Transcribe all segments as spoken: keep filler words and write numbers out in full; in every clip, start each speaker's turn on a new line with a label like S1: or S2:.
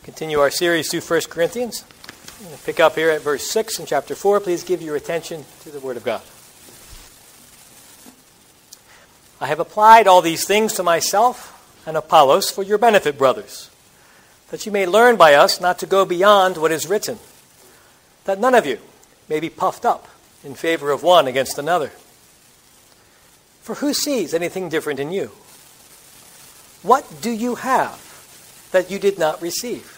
S1: Continue our series through First Corinthians. I'm going to pick up here at verse six in chapter four. Please give your attention to the Word of God. I have applied all these things to myself and Apollos for your benefit, brothers, that you may learn by us not to go beyond what is written, that none of you may be puffed up in favor of one against another. For who sees anything different in you? What do you have that you did not receive?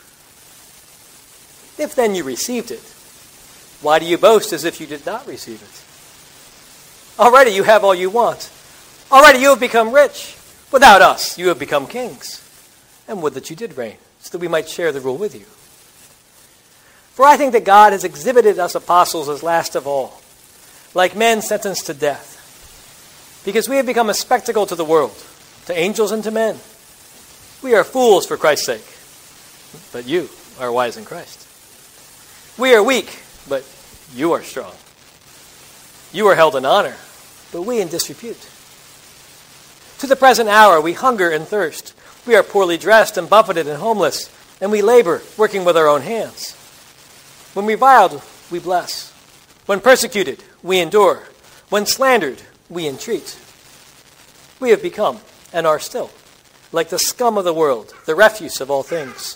S1: If then you received it, why do you boast as if you did not receive it? Already you have all you want. Already you have become rich. Without us, you have become kings. And would that you did reign, so that we might share the rule with you. For I think that God has exhibited us apostles as last of all, like men sentenced to death, because we have become a spectacle to the world, to angels and to men. We are fools for Christ's sake, but you are wise in Christ. We are weak, but you are strong. You are held in honor, but we in disrepute. To the present hour we hunger and thirst. We are poorly dressed and buffeted and homeless, and we labor, working with our own hands. When reviled, we bless. When persecuted, we endure. When slandered, we entreat. We have become, and are still, like the scum of the world, the refuse of all things.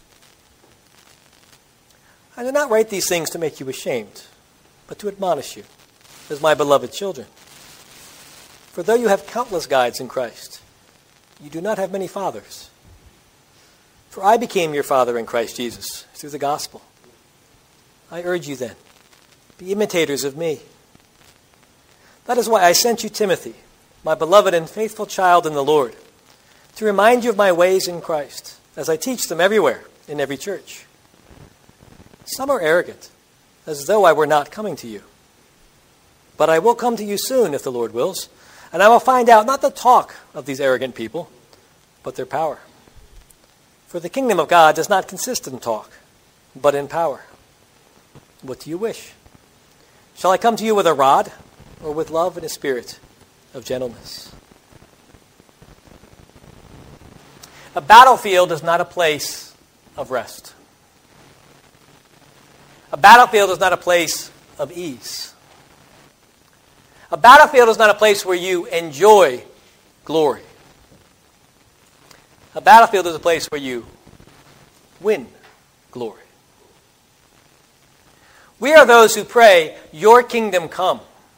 S1: I do not write these things to make you ashamed, but to admonish you, as my beloved children. For though you have countless guides in Christ, you do not have many fathers. For I became your father in Christ Jesus through the gospel. I urge you then, be imitators of me. That is why I sent you Timothy, my beloved and faithful child in the Lord, to remind you of my ways in Christ, as I teach them everywhere in every church. Some are arrogant, as though I were not coming to you. But I will come to you soon, if the Lord wills, and I will find out not the talk of these arrogant people, but their power. For the kingdom of God does not consist in talk, but in power. What do you wish? Shall I come to you with a rod, or with love and a spirit of gentleness? A battlefield is not a place of rest. A battlefield is not a place of ease. A battlefield is not a place where you enjoy glory. A battlefield is a place where you win glory. We are those who pray, your kingdom come.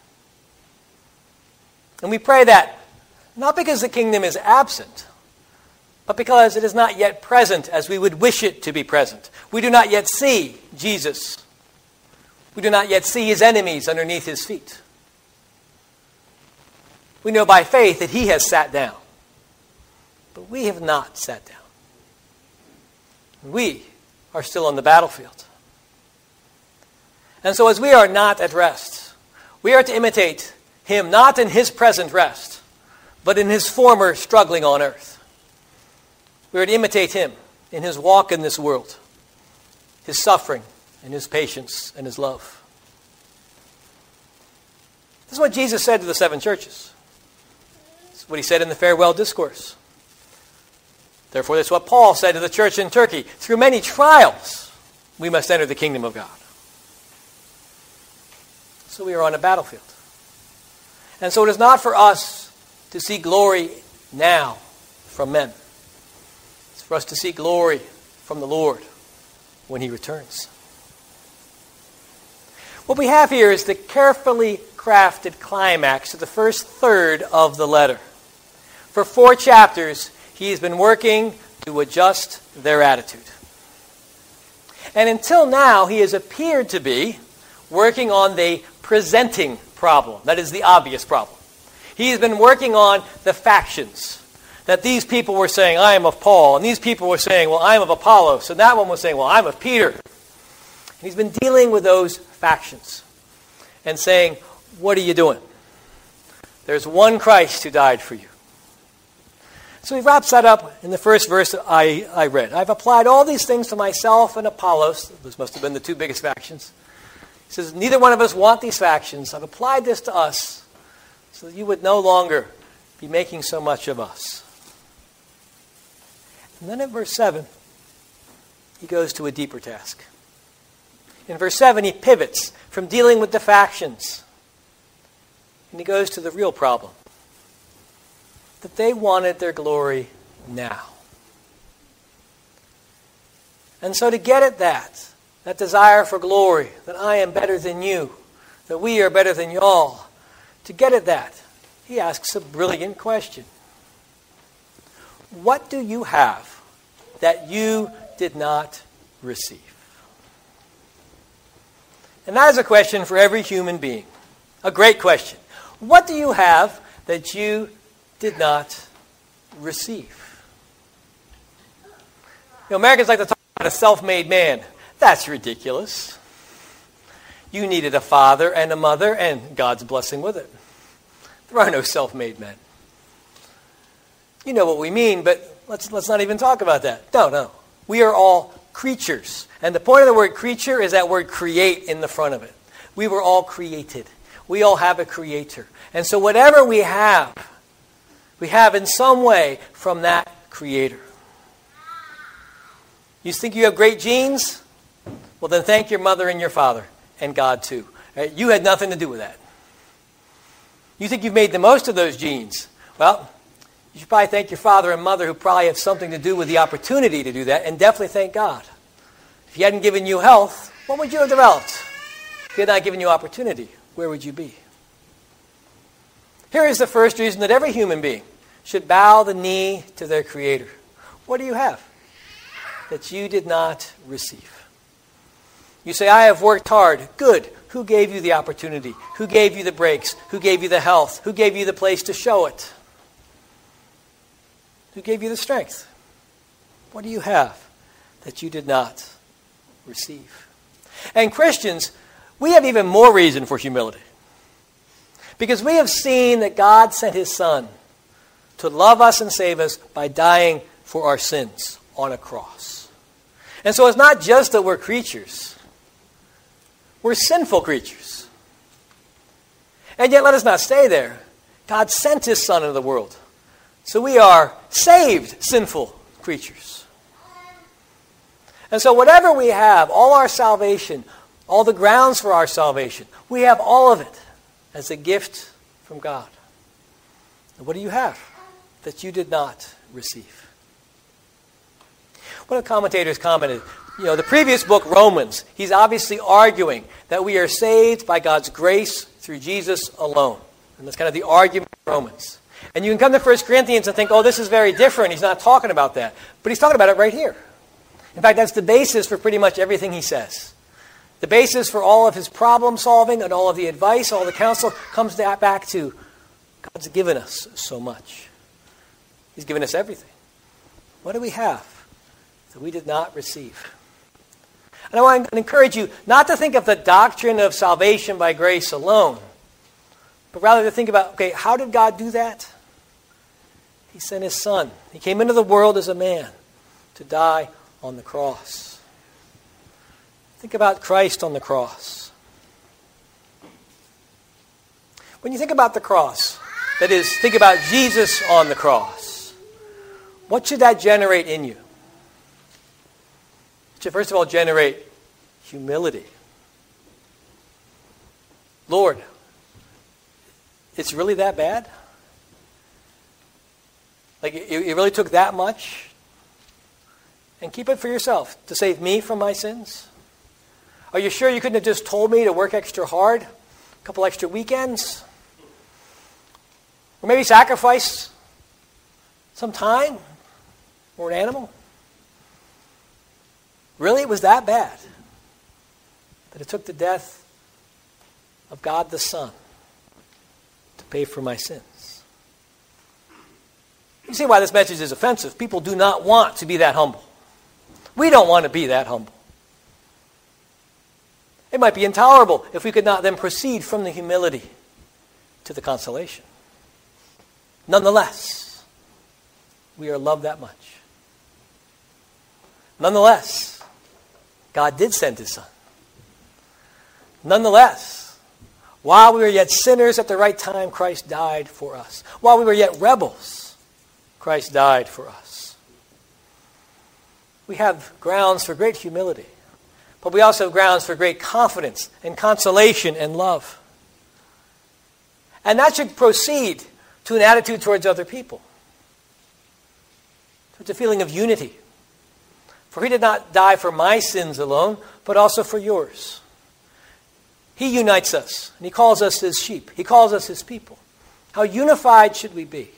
S1: And we pray that not because the kingdom is absent, but because it is not yet present as we would wish it to be present. We do not yet see Jesus. We do not yet see his enemies underneath his feet. We know by faith that he has sat down. But we have not sat down. We are still on the battlefield. And so as we are not at rest, we are to imitate him not in his present rest, but in his former struggling on earth. We are to imitate him in his walk in this world, his suffering and his patience and his love. This is what Jesus said to the seven churches. This is what he said in the farewell discourse. Therefore, that's what Paul said to the church in Turkey. Through many trials, we must enter the kingdom of God. So we are on a battlefield. And so it is not for us to see glory now from men. It's for us to see glory from the Lord when he returns. What we have here is the carefully crafted climax to the first third of the letter. For four chapters, he has been working to adjust their attitude. And until now, he has appeared to be working on the presenting problem. That is the obvious problem. He has been working on the factions. That these people were saying, I am of Paul. And these people were saying, well, I am of Apollos. And that one was saying, well, I'm of Peter. And he's been dealing with those factions. And saying, what are you doing? There's one Christ who died for you. So he wraps that up in the first verse that I, I read. I've applied all these things to myself and Apollos. Those must have been the two biggest factions. He says, neither one of us want these factions. I've applied this to us so that you would no longer be making so much of us. And then in verse seven, he goes to a deeper task. In verse seven, he pivots from dealing with the factions, and he goes to the real problem, that they wanted their glory now. And so to get at that, that desire for glory, that I am better than you, that we are better than y'all, to get at that, he asks a brilliant question. What do you have that you did not receive? And that is a question for every human being. A great question. What do you have that you did not receive? You know, Americans like to talk about a self-made man. That's ridiculous. You needed a father and a mother and God's blessing with it. There are no self-made men. You know what we mean, but let's let's not even talk about that. No, no. We are all creatures. And the point of the word creature is that word create in the front of it. We were all created. We all have a creator. And so whatever we have, we have in some way from that creator. You think you have great genes? Well, then thank your mother and your father and God too. Right? You had nothing to do with that. You think you've made the most of those genes? Well, you should probably thank your father and mother who probably have something to do with the opportunity to do that, and definitely thank God. If he hadn't given you health, what would you have developed? If he had not given you opportunity, where would you be? Here is the first reason that every human being should bow the knee to their Creator. What do you have that you did not receive? You say, I have worked hard. Good. Who gave you the opportunity? Who gave you the breaks? Who gave you the health? Who gave you the place to show it? Who gave you the strength? What do you have that you did not receive? And Christians, we have even more reason for humility. Because we have seen that God sent his Son to love us and save us by dying for our sins on a cross. And so it's not just that we're creatures. We're sinful creatures. And yet let us not stay there. God sent his Son into the world. So we are saved, sinful creatures. And so whatever we have, all our salvation, all the grounds for our salvation, we have all of it as a gift from God. And what do you have that you did not receive? One of the commentators commented, you know, the previous book, Romans, he's obviously arguing that we are saved by God's grace through Jesus alone. And that's kind of the argument of Romans. And you can come to First Corinthians and think, oh, this is very different. He's not talking about that. But he's talking about it right here. In fact, that's the basis for pretty much everything he says. The basis for all of his problem solving and all of the advice, all the counsel, comes back to God's given us so much. He's given us everything. What do we have that we did not receive? And I want to encourage you not to think of the doctrine of salvation by grace alone, but rather to think about, okay, how did God do that? He sent his Son. He came into the world as a man to die on the cross. Think about Christ on the cross. When you think about the cross, that is, think about Jesus on the cross, what should that generate in you? It should first of all generate humility. Lord, it's really that bad? Like, it, it really took that much? And keep it for yourself, to save me from my sins? Are you sure you couldn't have just told me to work extra hard? A couple extra weekends? Or maybe sacrifice some time? Or an animal? Really, it was that bad that it took the death of God the Son to pay for my sins. You see why this message is offensive. People do not want to be that humble. We don't want to be that humble. It might be intolerable if we could not then proceed from the humility to the consolation. Nonetheless, we are loved that much. Nonetheless, God did send his Son. Nonetheless, while we were yet sinners at the right time, Christ died for us. While we were yet rebels, Christ died for us. we have grounds for great humility. But we also have grounds for great confidence and consolation and love. And that should proceed to an attitude towards other people. Towards a feeling of unity. For he did not die for my sins alone, but also for yours. He unites us, and he calls us his sheep. He calls us his people. How unified should we be?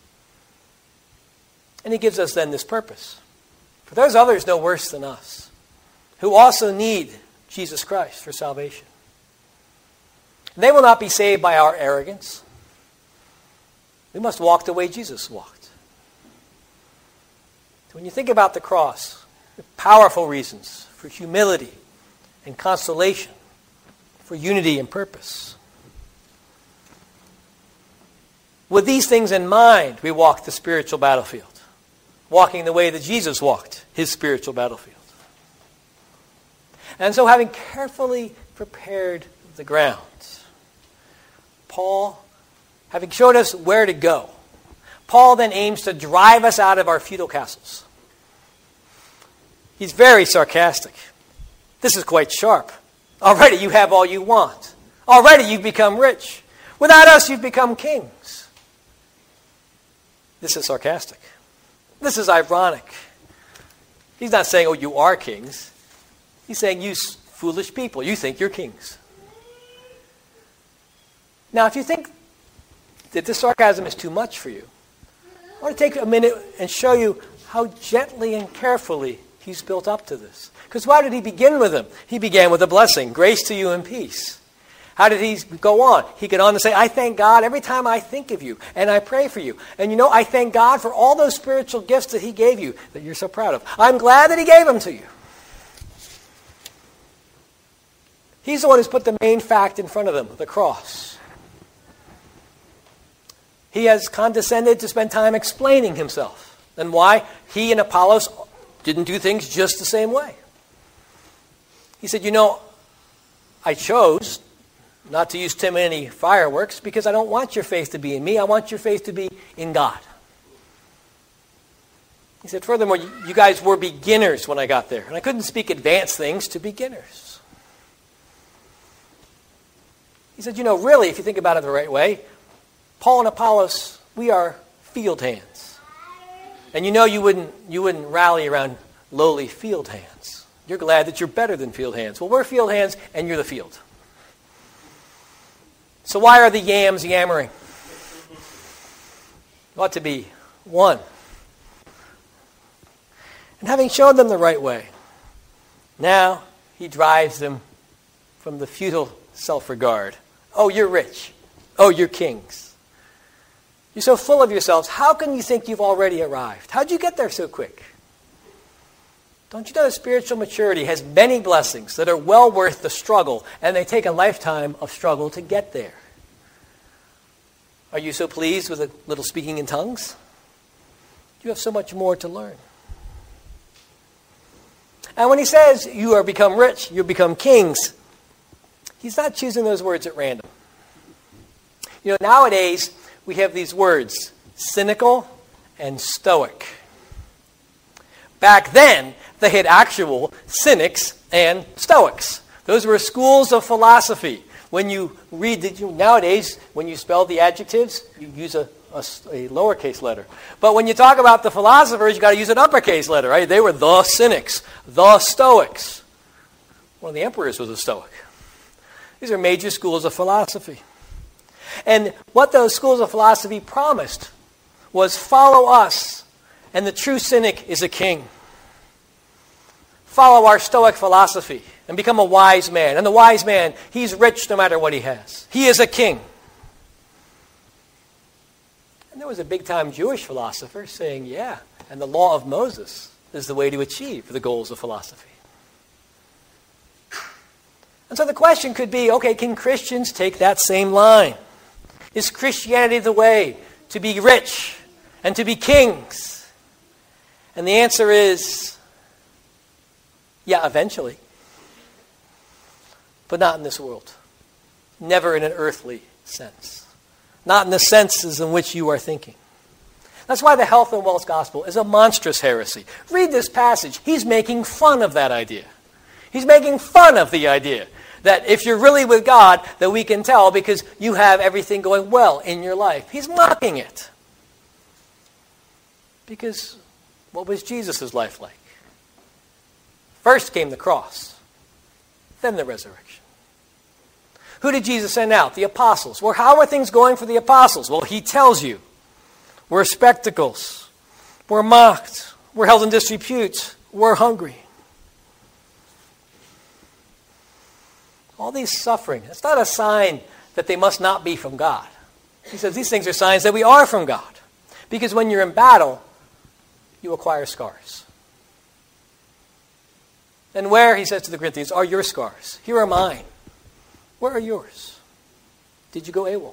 S1: And he gives us then this purpose. For there's others no worse than us, who also need Jesus Christ for salvation. They will not be saved by our arrogance. We must walk the way Jesus walked. So when you think about the cross, there are powerful reasons for humility and consolation, for unity and purpose. With these things in mind, we walk the spiritual battlefield, walking the way that Jesus walked his spiritual battlefield. And so having carefully prepared the ground, Paul, having showed us where to go, Paul then aims to drive us out of our feudal castles. He's very sarcastic. This is quite sharp. Already you have all you want. Already you've become rich. Without us you've become kings. This is sarcastic. This is ironic. He's not saying, oh, you are kings. He's saying, you foolish people, you think you're kings. Now, if you think that this sarcasm is too much for you, I want to take a minute and show you how gently and carefully he's built up to this. Because why did he begin with them? He began with a blessing, grace to you and peace. How did he go on? He could on to say, I thank God every time I think of you and I pray for you. And you know, I thank God for all those spiritual gifts that he gave you that you're so proud of. I'm glad that he gave them to you. He's the one who's put the main fact in front of them, the cross. He has condescended to spend time explaining himself and why he and Apollos didn't do things just the same way. He said, you know, I chose not to use too many fireworks because I don't want your faith to be in me. I want your faith to be in God. He said, furthermore, you guys were beginners when I got there, and I couldn't speak advanced things to beginners. He said, you know, really, if you think about it the right way, Paul and Apollos, we are field hands. And you know you wouldn't, you wouldn't rally around lowly field hands. You're glad that you're better than field hands. Well, we're field hands, and you're the field. So why are the yams yammering? It ought to be one. And having shown them the right way, now he drives them from the futile self-regard. Oh, you're rich. Oh, you're kings. You're so full of yourselves. How can you think you've already arrived? How'd you get there so quick? Don't you know that spiritual maturity has many blessings that are well worth the struggle, and they take a lifetime of struggle to get there? Are you so pleased with a little speaking in tongues? You have so much more to learn. And when he says you are become rich, you become kings, he's not choosing those words at random. You know, nowadays we have these words, cynical and stoic. Back then, they had actual cynics and stoics. Those were schools of philosophy. When you read, the, nowadays, when you spell the adjectives, you use a, a, a lowercase letter. But when you talk about the philosophers, you got to use an uppercase letter, right? They were the cynics, the stoics. One of the emperors was a stoic. These are major schools of philosophy. And what those schools of philosophy promised was follow us, and the true cynic is a king. Follow our stoic philosophy and become a wise man. And the wise man, he's rich no matter what he has. He is a king. And there was a big-time Jewish philosopher saying, yeah, and the law of Moses is the way to achieve the goals of philosophy. And so the question could be, okay, can Christians take that same line? Is Christianity the way to be rich and to be kings? And the answer is, yeah, eventually. But not in this world. Never in an earthly sense. Not in the senses in which you are thinking. That's why the health and wealth gospel is a monstrous heresy. Read this passage. He's making fun of that idea. He's making fun of the idea that if you're really with God, that we can tell because you have everything going well in your life. He's mocking it. Because what was Jesus' life like? First came the cross, then the resurrection. Who did Jesus send out? The apostles. Well, how are things going for the apostles? Well, he tells you. We're spectacles. We're mocked. We're held in disrepute. We're hungry. All these suffering, it's not a sign that they must not be from God. He says these things are signs that we are from God. Because when you're in battle, you acquire scars. And where, he says to the Corinthians, are your scars? Here are mine. Where are yours? Did you go AWOL?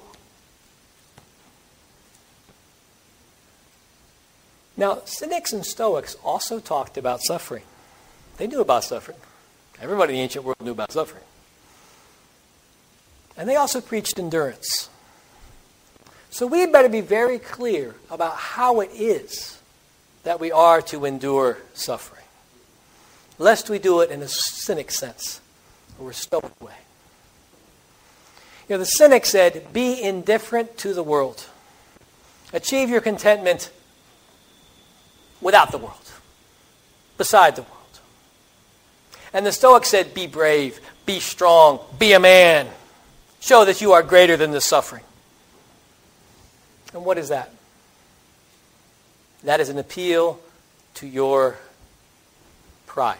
S1: Now, Cynics and Stoics also talked about suffering. They knew about suffering. Everybody in the ancient world knew about suffering. And they also preached endurance. So we better be very clear about how it is that we are to endure suffering, lest we do it in a cynic sense or a Stoic way. You know, the Cynic said, be indifferent to the world. Achieve your contentment without the world, beside the world. And the Stoic said, be brave, be strong, be a man. Show that you are greater than the suffering. And what is that? That is an appeal to your pride.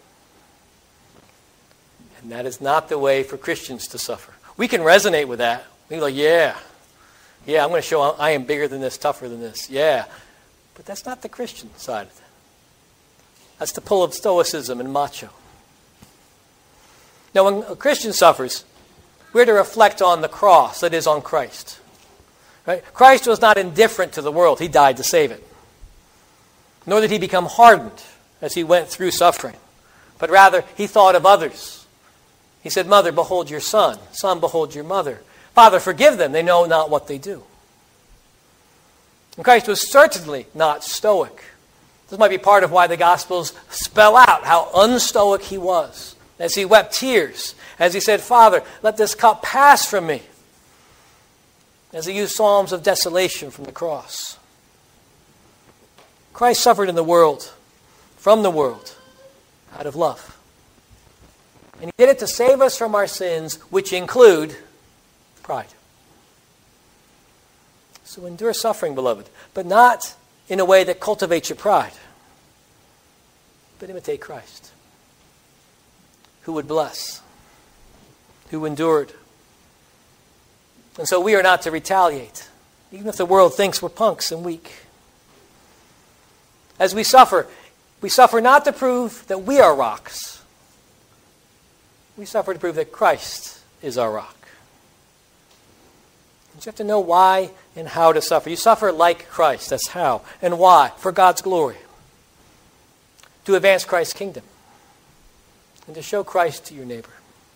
S1: And that is not the way for Christians to suffer. We can resonate with that. We go, yeah, yeah, I'm going to show I am bigger than this, tougher than this. Yeah. But that's not the Christian side of it. That's the pull of Stoicism and macho. Now, when a Christian suffers, we're to reflect on the cross, that is, on Christ. Right? Christ was not indifferent to the world. He died to save it. Nor did he become hardened as he went through suffering. But rather, he thought of others. He said, Mother, behold your son. Son, behold your mother. Father, forgive them. They know not what they do. And Christ was certainly not stoic. This might be part of why the Gospels spell out how unstoic he was. As he wept tears. As he said, Father, let this cup pass from me. As he used psalms of desolation from the cross. Christ suffered in the world, from the world, out of love. And he did it to save us from our sins, which include pride. So endure suffering, beloved, but not in a way that cultivates your pride, but imitate Christ, who would bless, who endured. And so we are not to retaliate, even if the world thinks we're punks and weak. As we suffer, we suffer not to prove that we are rocks. We suffer to prove that Christ is our rock. And you have to know why and how to suffer. You suffer like Christ. That's how. And why? For God's glory. To advance Christ's kingdom. And to show Christ to your neighbor.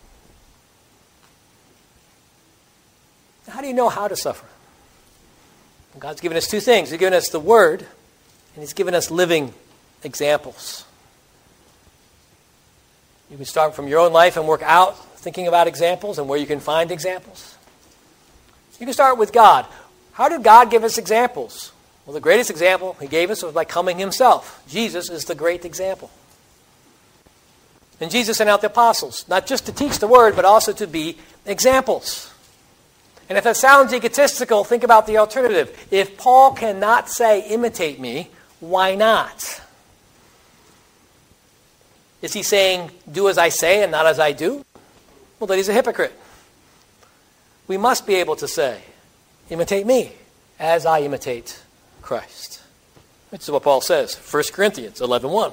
S1: How do you know how to suffer? God's given us two things. He's given us the Word, and He's given us living examples. You can start from your own life and work out thinking about examples and where you can find examples. You can start with God. How did God give us examples? Well, the greatest example He gave us was by coming Himself. Jesus is the great example. And Jesus sent out the apostles, not just to teach the Word, but also to be examples. And if that sounds egotistical, think about the alternative. If Paul cannot say, imitate me, why not? Is he saying, do as I say and not as I do? Well, then he's a hypocrite. We must be able to say, imitate me as I imitate Christ. Which is what Paul says, First Corinthians eleven one.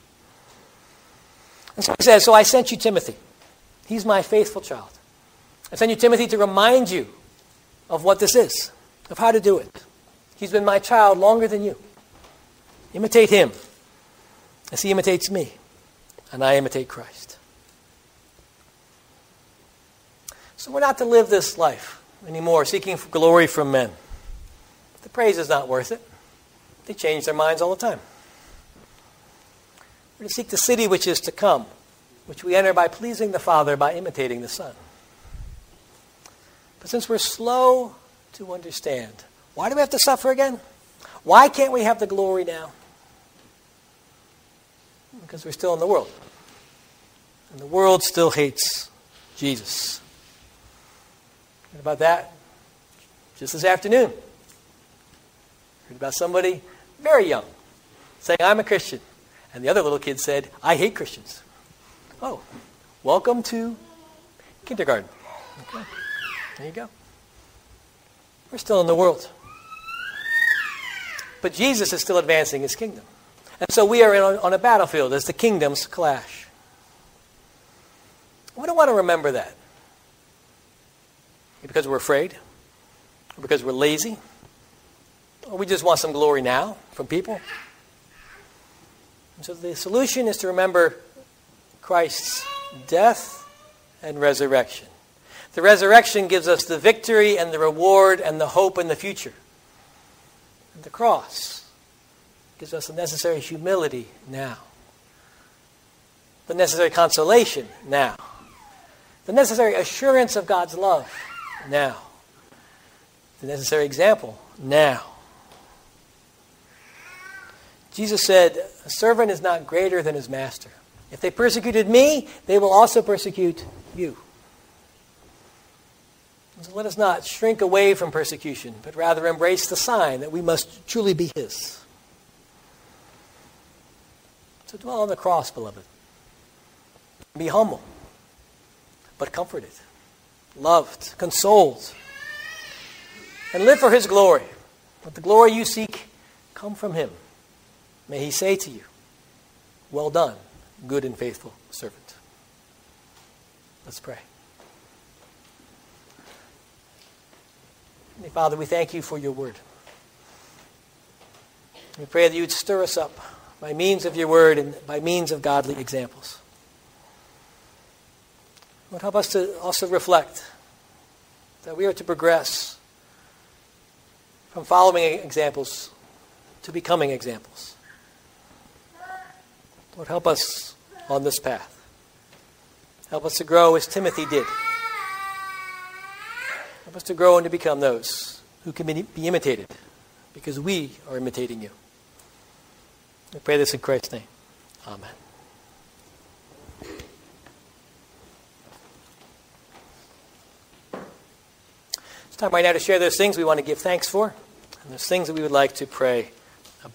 S1: And so he says, so I sent you Timothy. He's my faithful child. I sent you Timothy to remind you of what this is, of how to do it. He's been my child longer than you. Imitate him as he imitates me, and I imitate Christ. So we're not to live this life anymore, seeking glory from men. The praise is not worth it. They change their minds all the time. We're to seek the city which is to come, which we enter by pleasing the Father, by imitating the Son. But since we're slow to understand, why do we have to suffer again? Why can't we have the glory now? Because we're still in the world. And the world still hates Jesus. Heard about that just this afternoon. Heard about somebody very young saying, I'm a Christian. And the other little kid said, I hate Christians. Oh, welcome to kindergarten. Okay, there you go. We're still in the world. But Jesus is still advancing his kingdom. And so we are in, on a battlefield as the kingdoms clash. We don't want to remember that. Because we're afraid, or because we're lazy, or we just want some glory now from people. And so the solution is to remember Christ's death and resurrection. The resurrection gives us the victory and the reward and the hope in the future. And the cross gives us the necessary humility now. The necessary consolation now. The necessary assurance of God's love now. The necessary example now. Jesus said, a servant is not greater than his master. If they persecuted me, they will also persecute you. So let us not shrink away from persecution, but rather embrace the sign that we must truly be his. So dwell on the cross, beloved. Be humble, but comforted, loved, consoled, and live for his glory. Let the glory you seek come from him. May he say to you, well done, good and faithful servant. Let's pray. Heavenly Father, we thank you for your word. We pray that you would stir us up by means of your word and by means of godly examples. Lord, help us to also reflect that we are to progress from following examples to becoming examples. Lord, help us on this path. Help us to grow as Timothy did. Help us to grow and to become those who can be imitated because we are imitating you. I pray this in Christ's name. Amen. It's time right now to share those things we want to give thanks for and those things that we would like to pray